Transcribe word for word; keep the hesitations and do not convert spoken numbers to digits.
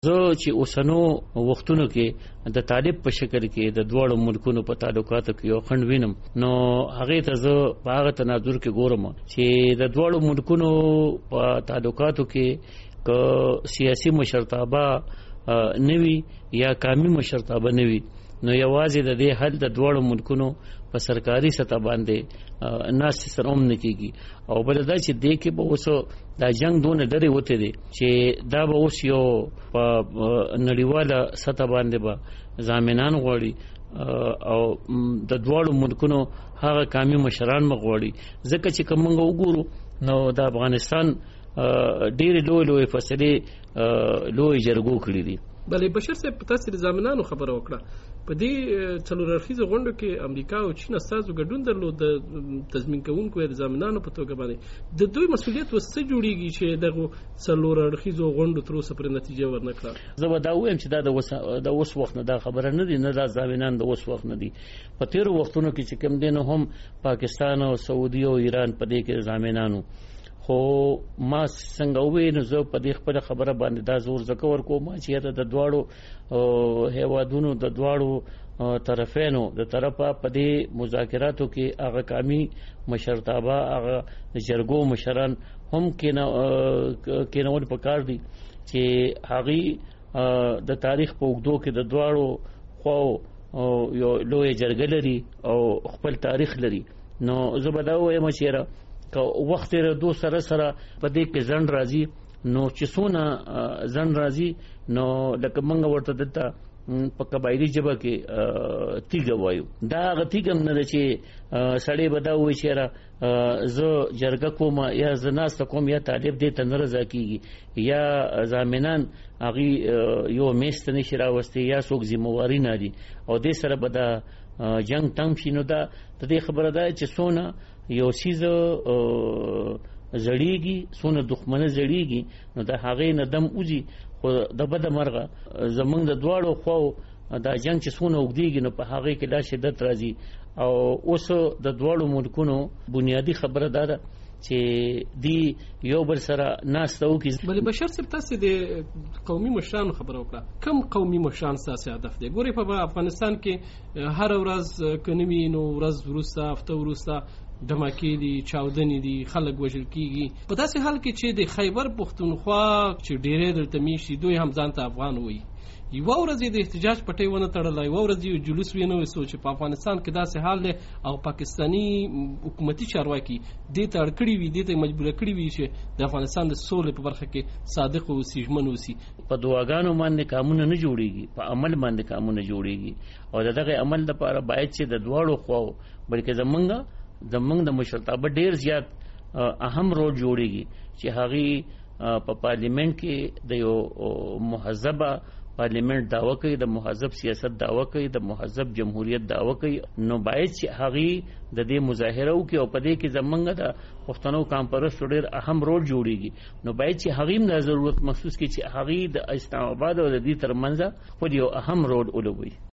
زه چې اوسنو وختونو کې د طالب په شکل کې د دوړو ملکونو په تعلقاتو کې یو خند وینم نو هغه ته زه په هغه تناظر کې ګورم چې د دوړو ملکونو په تعلقاتو کې ک سیاسي مشرتابه نوي یا قومي مشرتابه نوي نو یوازې د دې حل د دوړو ملکونو په سرکاري سطح باندې ناس سره هم نکېږي او بل دا چې دې کې به اوس دا جنگ دونه ډېرې وته دي چې دا به اوس یو په نړیواله سطح باندې به ضامنان غواړي او د دوړو ملکونو هغه قومي مشران مغواړي ځکه چې کوم موږ وګورو نو د افغانستان ډېرې لوی لوی فیصلې لوی جرګو کړي دي. بلې بشر صاحب په تاسو د ضامنانو خبره وکړه په دې څلور اړخیزو غونډو کې امریکا او چین استازو ګډون درلود د تضمین کوونکو د ضامنانو په توګه باندې د دوی مسؤلیت وسه جوړیږي چې دغه څلور اړخیزو غونډو تر اوسه پر نتیجه ورنکړه. زه به دا وایم چې دا د اوس د اوس وخت نه دا خبره نه دي نه دا ضامنان د اوس وخت نه دي په تیرو وختونو کې چې کوم دین هم پاکستان او سعودي او ایران په دې کې ضامنانو خو ما څنګه وې نو زه په دې خپل خبره باندې دا زور زکور کوم چې د دواړو هیوادونو د دواړو طرفینو د طرفه په دې مذاکراتو کې هغه قومي مشرتابه هغه جرګو مشران هم کې کېنول پکار دي چې هغه د تاریخ په اوږدو کې د دواړو خو یو لوی جرګه لري او خپل تاریخ لري نو زه به دا وایم چې که وخت را دو سره سره په دې کې ځن راځي نو چې څونه ځن راځي نو لکه منګه ورته دته په قبایلی ژبه کې تیګه وایو دا هغه تیګه نه ده چې سړی به دا وایي چې را زه جرګه کوم یا زه ناسته کوم یا طالب دې ته نه رضا کېږي یا ضامنان هغې یو میز ته نشي راوستی یا څوک ذمهواري نه دي او دې سره به دا جنګ تنګ شي نو دا د دې خبره ده چې څونه یو سیز زړیږي څونه دښمنه زړیږي نو د هغې نه دم وځي خو د بده مرغه زمونږ د دواړو خو دا جنګ چې څونه اوږدېږي نو په هغې کې دا شدت راځي او اوس د دواړو ملکونو بنیادي خبره دا ده چې دی یو بل سره ناسته وکړي. بلې بشر صاحب تاسې د قومي مشرانو خبره وکړه کوم قومي مشران ستاسې هدف دی؟ ګورئ په افغانستان کې هره ورځ که نه وي نو ورځ وروسته هفته وروسته دماکې دي چاودنې دي خلک وژل کېږي په داسې حال کې چې د خیبر پښتونخوا چې ډېری دلته میشتي دوی هم ځان ته افغان وایي یوه ورځ یې د احتجاج پټۍ ونه تړله یوه ورځ یې جلوس ویې نه ویستو چې په افغانستان کې داسې حال دی او پاکستاني حکومتي چارواکي دې ته اړ کړي وي دې ته مجبوره کړي وي چې د افغانستان د سولې په برخه کې صادق اوسي ژمن اوسي. په دعاګانو باندې قانون نه جوړیږي په عمل باندې قانون جوړیږي او د دغه عمل لپاره باید چې د دواړو خواو بلکې زمونږ زمونږ د مشرتابه ډیر زیات اهم رول جوړیږي چې هغه په پارلیمنت کې د یو مهذبه پارلیمنت داوا کوي د مهذب سیاست داوا کوي د مهذب جمهوریت داوا کوي نو باید چې هغه د دې مظاهره وکړي او په دې کې زمونږ د پښتنو کانفرنس ډېر اهم رول جوړیږي نو باید چې هغه هم د ضرورت محسوس کړي چې هغه د اسلام آباد او د دې ترمنځ خو یو اهم رول ولوبوي.